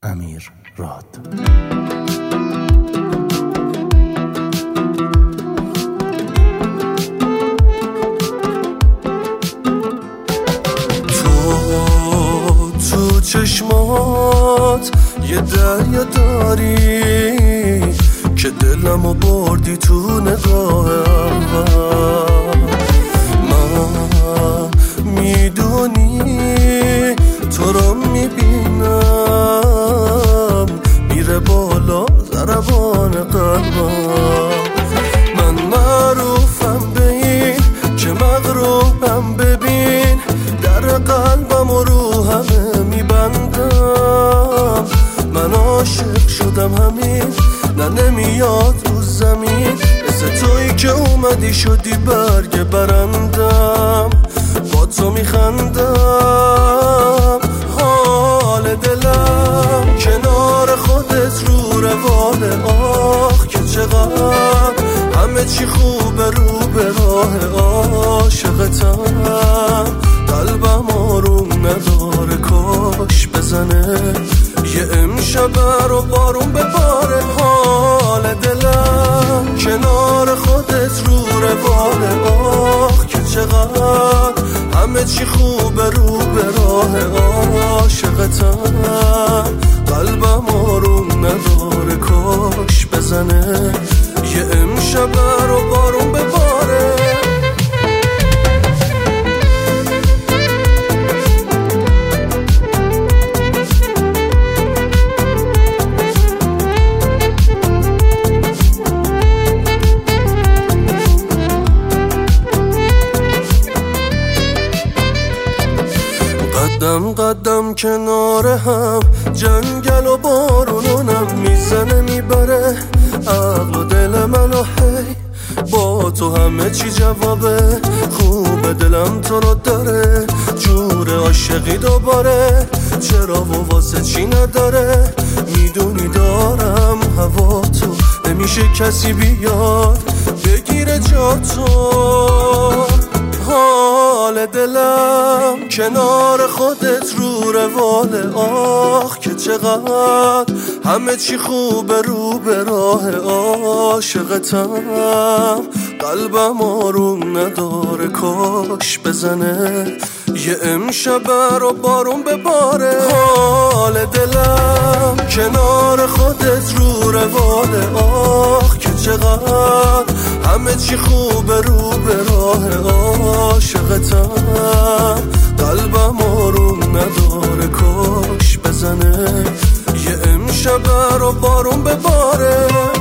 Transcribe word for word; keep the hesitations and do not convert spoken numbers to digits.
امیر راد. تو چشمات یه دریا داری که دلمو بردی تو نگاه اول. من میدونی تو رو میبینم میره بالا ضربان قلبم. من معروفم به این که مغروبم، ببین در قلبم و رو همه میبندم. من عاشق شدم همین، نه نمیاد رو زمین، مثل تویی که اومدی شدی برگ برندم. با تو میخندم، حال دلم کنار خودت رو روال. آخ که چقدر همه چی خوبه رو به راه عاشقتم. قلبم آروم نداره، کاش بزنه یه امشب رو بارون بباره. حال دلم کنار خودت رو روال. آخ که چقدر همه چی خوبه رو به راه عاشقتم. قلبم آروم نداره، کاش بزنه یه امشب رو بارون بباره. قدم قدم کنار هم، جنگل و بارونونم میزنه میبره عقل و دل منو. هی با تو همه چی جوابه، خوبه دلم تو رو داره، جور عاشقی دوباره. چرا و واسه چی نداره، میدونی دارم هوا تو، نمیشه کسی بیاد بگیره جا تو. حال دلم کنار خودت رو روال. آخ که چقدر همه چی خوبه رو به راه عاشقتم. قلبم آروم نداره، کاش بزنه یه امشب رو بارون بباره. حال دلم کنار خودت رو روال. آخ که چقدر همه چی خوبه رو به راه عاشقتم. قلبم آروم نداره، کاش بزنه یه امشب رو بارون بباره.